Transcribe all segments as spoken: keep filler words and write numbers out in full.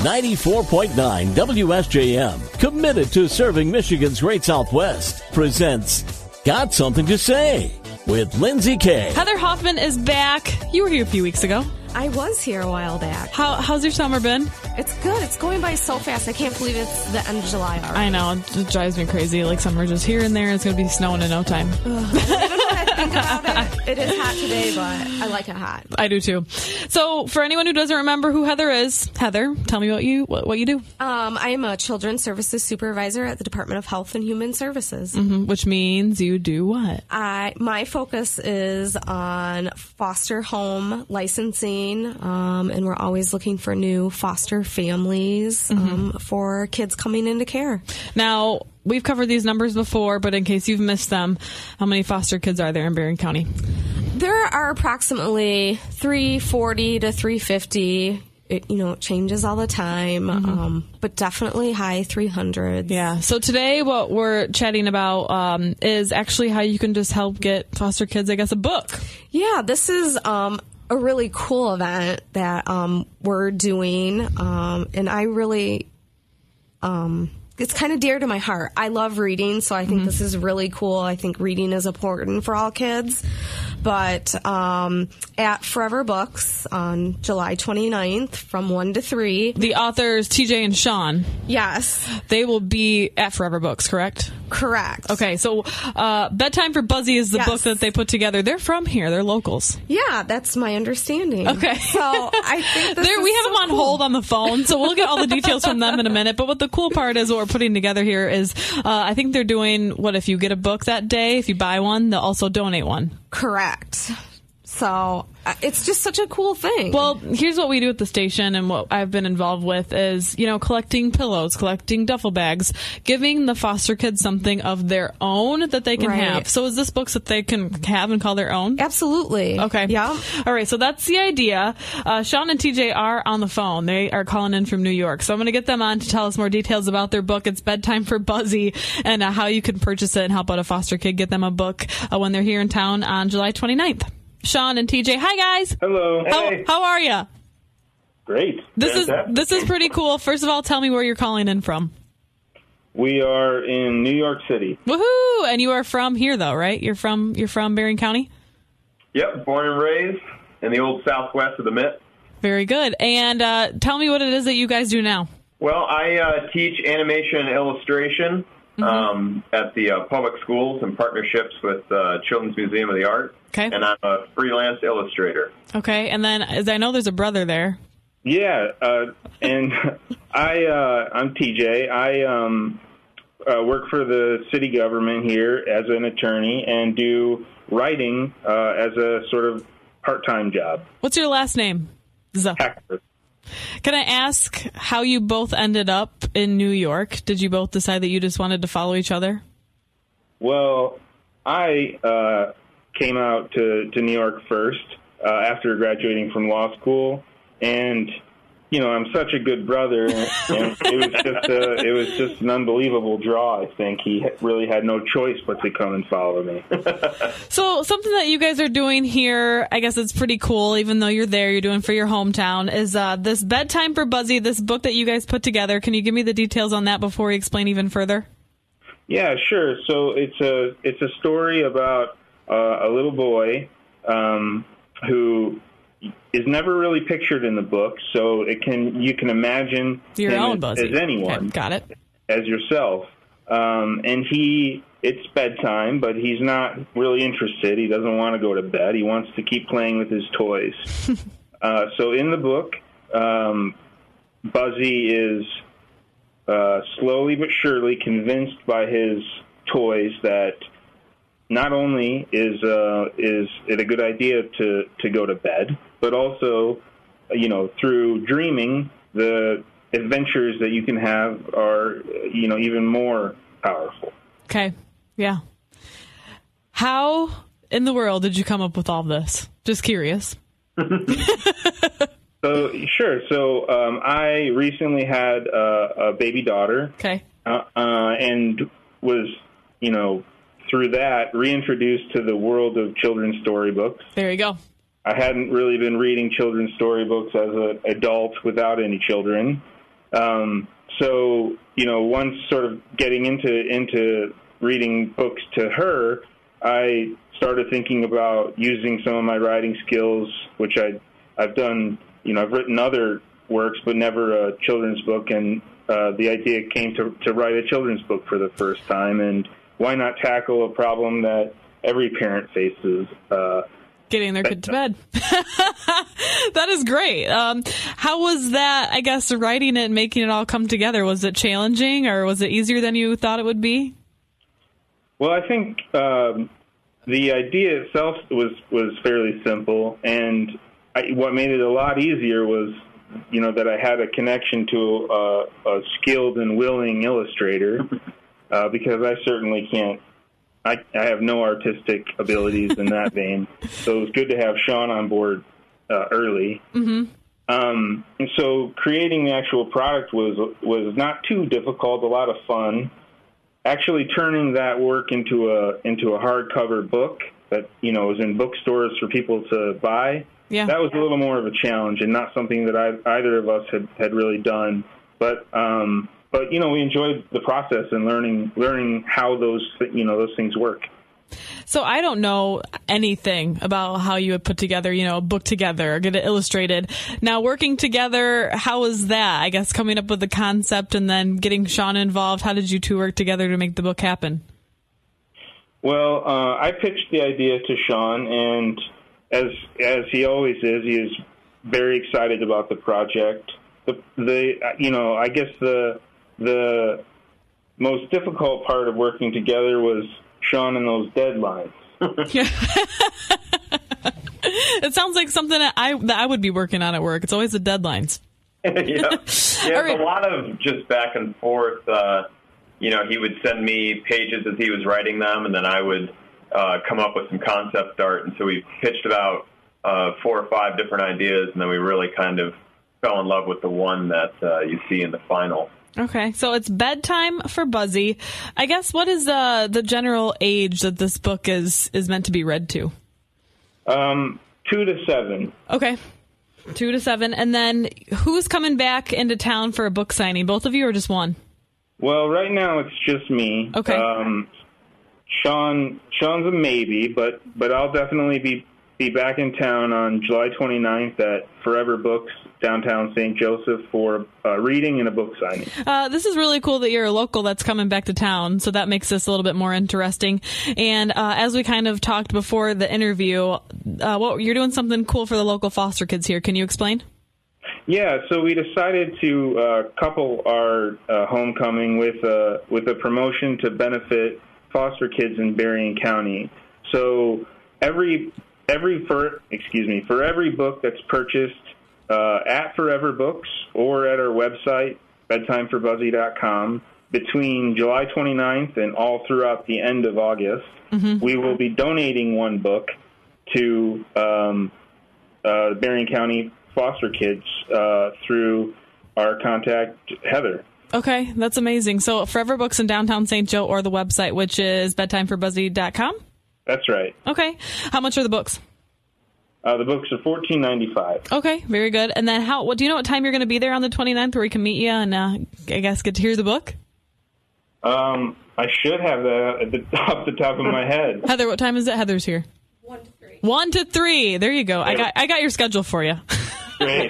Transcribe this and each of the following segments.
ninety-four point nine W S J M, committed to serving Michigan's Great Southwest, presents Got Something to Say with Lindsay Kay. Heather Hoffman is back. You were here a few weeks ago. I was here a while back. How, how's your summer been? It's good. It's going by so fast. I can't believe it's the end of July already. I know. It drives me crazy. Like summer just here and there. It's going to be snowing in no time. Ugh. I don't know what I think about it. It is hot today, but I like it hot. I do too. So for anyone who doesn't remember who Heather is, Heather, tell me what you what, what you do. Um, I am a Children's Services Supervisor at the Department of Health and Human Services. Mm-hmm. Which means you do what? I My focus is on foster home licensing, um, and we're always looking for new foster families um, mm-hmm. for kids coming into care. Now, we've covered these numbers before, but in case you've missed them, how many foster kids are there in Berrien County? There are approximately three forty to three fifty. It, you know, it changes all the time, mm-hmm. um, but definitely high three hundreds. Yeah. So today what we're chatting about um, is actually how you can just help get foster kids, I guess, a book. Yeah, this is um, a really cool event that um, we're doing, um, and I really... Um, it's kind of dear to my heart. I love reading, so I think mm-hmm. this is really cool. I think reading is important for all kids. But um, at Forever Books on July twenty-ninth from one to three. The authors, T J and Sean. Yes. They will be at Forever Books, correct? Correct. Okay, so uh, Bedtime for Buzzy is the yes. book that they put together. They're from here. They're locals. Yeah, that's my understanding. Okay. So I think this there, is we have so them on cool. hold on the phone, so we'll get all the details from them in a minute. But what the cool part is, what we're putting together here is, uh, I think they're doing, what, if you get a book that day, if you buy one, they'll also donate one. Correct. So uh, it's just such a cool thing. Well, here's what we do at the station, and what I've been involved with is, you know, collecting pillows, collecting duffel bags, giving the foster kids something of their own that they can right. have. So is this books that they can have and call their own? Absolutely. Okay. Yeah. All right. So that's the idea. Uh, Sean and T J are on the phone. They are calling in from New York. So I'm going to get them on to tell us more details about their book. It's Bedtime for Buzzy, and uh, how you can purchase it and help out a foster kid get them a book uh, when they're here in town on July twenty-ninth. Sean and T J, hi guys. Hello. How, hey. how are you? Great. This Fantastic. is this is pretty cool. First of all, tell me where you're calling in from. We are in New York City. Woohoo! And you are from here, though, right? You're from you're from Berrien County. Yep, born and raised in the old southwest of the Mitt. Very good. And uh, tell me what it is that you guys do now. Well, I uh, teach animation and illustration mm-hmm. um, at the uh, public schools in partnerships with uh, Children's Museum of the Art. Okay. And I'm a freelance illustrator. Okay. And then, as I know, there's a brother there. Yeah, uh, and I, uh, I'm T J. I um, uh, work for the city government here as an attorney and do writing uh, as a sort of part-time job. What's your last name? Z. Hector. Can I ask how you both ended up in New York? Did you both decide that you just wanted to follow each other? Well, I uh, came out to, to New York first uh, after graduating from law school, and you know I'm such a good brother, and it was just a, it was just an unbelievable draw. I think he really had no choice but to come and follow me. So something that you guys are doing here, I guess it's pretty cool, even though you're there, you're doing for your hometown, is uh, this Bedtime for Buzzy, this book that you guys put together. Can you give me the details on that before we explain even further? Yeah, sure. So it's a it's a story about uh, a little boy um, who is never really pictured in the book. So it can you can imagine your him own as, Buzzy as anyone, okay, got it, as yourself. Um, and he it's bedtime, but he's not really interested. He doesn't want to go to bed. He wants to keep playing with his toys. uh, so in the book, um, Buzzy is Uh, slowly but surely convinced by his toys that not only is uh, is it a good idea to, to go to bed, but also, you know, through dreaming, the adventures that you can have are, you know, even more powerful. Okay, yeah. How in the world did you come up with all this? Just curious. So, sure. So um, I recently had uh, a baby daughter. Okay. Uh, uh, and was, you know, through that, reintroduced to the world of children's storybooks. There you go. I hadn't really been reading children's storybooks as an adult without any children. Um, so, you know, once sort of getting into into reading books to her, I started thinking about using some of my writing skills, which I, I've done, you know, I've written other works, but never a children's book. And uh, the idea came to, to write a children's book for the first time. And why not tackle a problem that every parent faces? Uh, Getting their kid to bed. That is great. Um, how was that, I guess, writing it and making it all come together? Was it challenging, or was it easier than you thought it would be? Well, I think um, the idea itself was, was fairly simple, and I, what made it a lot easier was, you know, that I had a connection to a, a skilled and willing illustrator, uh, because I certainly can't. I, I have no artistic abilities in that vein, so it was good to have Sean on board uh, early. Mm-hmm. Um, and so creating the actual product was was not too difficult, a lot of fun. Actually turning that work into a into a hardcover book that, you know, was in bookstores for people to buy, yeah. that was a little more of a challenge and not something that I, either of us had, had really done. But um, but you know, we enjoyed the process and learning learning how those you know those things work. So I don't know anything about how you would put together, you know, a book together or get it illustrated. Now, working together, how was that? I guess coming up with the concept and then getting Sean involved. How did you two work together to make the book happen? Well, uh, I pitched the idea to Sean, and as as he always is, he is very excited about the project. The the you know, I guess the the most difficult part of working together was Sean and those deadlines. It sounds like something that I that I would be working on at work. It's always the deadlines. yeah, yeah it's right. A lot of just back and forth. Uh, you know, he would send me pages as he was writing them, and then I would uh, come up with some concept art. And so we pitched about uh, four or five different ideas, and then we really kind of fell in love with the one that uh, you see in the final. Okay, so it's Bedtime for Buzzy. I guess, what is the the general age that this book is is meant to be read to? Um, two to seven. Okay, two to seven. And then who's coming back into town for a book signing? Both of you or just one? Well, right now it's just me. Okay. Um, Sean, Sean's a maybe, but but I'll definitely be be back in town on July twenty-ninth at Forever Books, downtown Saint Joseph, for a reading and a book signing. Uh, this is really cool that you're a local that's coming back to town, so that makes this a little bit more interesting. And uh, as we kind of talked before the interview, uh, what you're doing something cool for the local foster kids here. Can you explain? Yeah, so we decided to uh, couple our uh, homecoming with a, with a promotion to benefit foster kids in Berrien County. So every every for excuse me for every book that's purchased uh, at Forever Books or at our website bedtime for buzzy dot com between July twenty-ninth and all throughout the end of August, mm-hmm. we will be donating one book to um, uh, Berrien County foster kids uh, through our contact, Heather. Okay, that's amazing. So Forever Books in downtown Saint Joe or the website, which is bedtime for buzzy dot com? That's right. Okay. How much are the books? Uh, the books are fourteen ninety-five. Okay, very good. And then how? What do you know what time you're going to be there on the twenty-ninth where we can meet you and uh, I guess get to hear the book? Um, I should have that at the, off the top of my head. Heather, what time is it? Heather's here. One to three. One to three. There you go. I got I got your schedule for you. Great.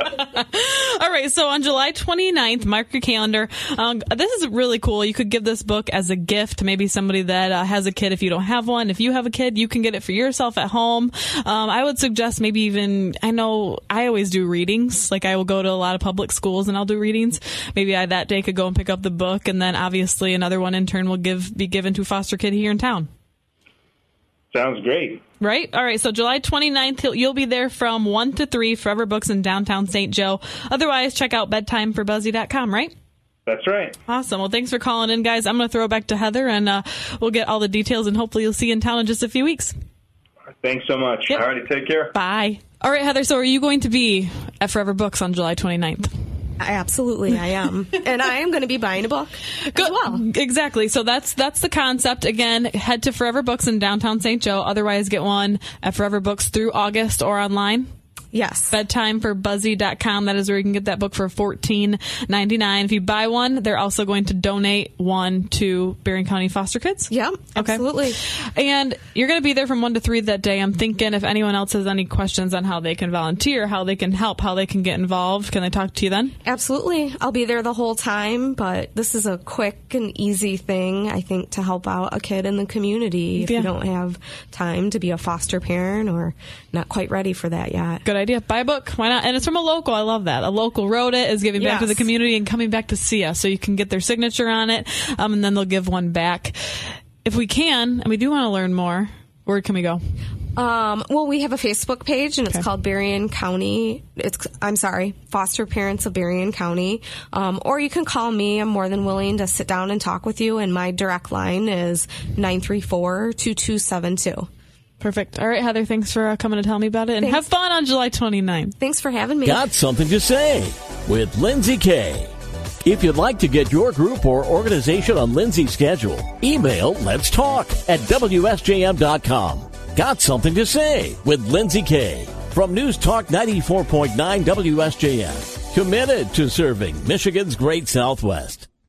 All right, so on July twenty-ninth, mark your calendar. Um, this is really cool. You could give this book as a gift to maybe somebody that uh, has a kid if you don't have one. If you have a kid, you can get it for yourself at home. Um, I would suggest maybe even, I know I always do readings. Like I will go to a lot of public schools and I'll do readings. Maybe I that day could go and pick up the book, and then obviously another one in turn will give be given to a foster kid here in town. Sounds great. Right? All right. So July twenty-ninth, you'll be there from one to three, Forever Books in downtown Saint Joe. Otherwise, check out bedtime for buzzy dot com, right? That's right. Awesome. Well, thanks for calling in, guys. I'm going to throw it back to Heather, and uh, we'll get all the details, and hopefully you'll see you in town in just a few weeks. Thanks so much. Yep. All righty. Take care. Bye. All right, Heather. So are you going to be at Forever Books on July twenty-ninth? I absolutely, I am. And I am going to be buying a book Good. as well. Exactly. So that's that's the concept. Again, head to Forever Books in downtown Saint Joe. Otherwise, get one at Forever Books through August or online. Yes. bedtime for buzzy dot com. That is where you can get that book for fourteen ninety-nine. If you buy one, they're also going to donate one to Berrien County Foster Kids. Yeah, okay. Absolutely. And you're going to be there from one to three that day. I'm thinking if anyone else has any questions on how they can volunteer, how they can help, how they can get involved, can they talk to you then? Absolutely. I'll be there the whole time, but this is a quick and easy thing, I think, to help out a kid in the community if yeah. you don't have time to be a foster parent or not quite ready for that yet. Good idea. Buy a book. Why not? And it's from a local. I love that. A local wrote it, is giving back yes. to the community and coming back to see us. So you can get their signature on it, um, and then they'll give one back. If we can, and we do want to learn more, where can we go? Um, well, we have a Facebook page, and it's okay. called Berrien County. It's I'm sorry, Foster Parents of Berrien County. Um, or you can call me. I'm more than willing to sit down and talk with you. And my direct line is nine three four, two two seven two. Perfect. All right, Heather, thanks for uh, coming to tell me about it. And thanks. Have fun on July twenty-ninth. Thanks for having me. Got something to say with Lindsay Kay. If you'd like to get your group or organization on Lindsay's schedule, email let's talk at W S J M dot com. Got something to say with Lindsay Kay from News Talk ninety-four point nine W S J M. Committed to serving Michigan's Great Southwest.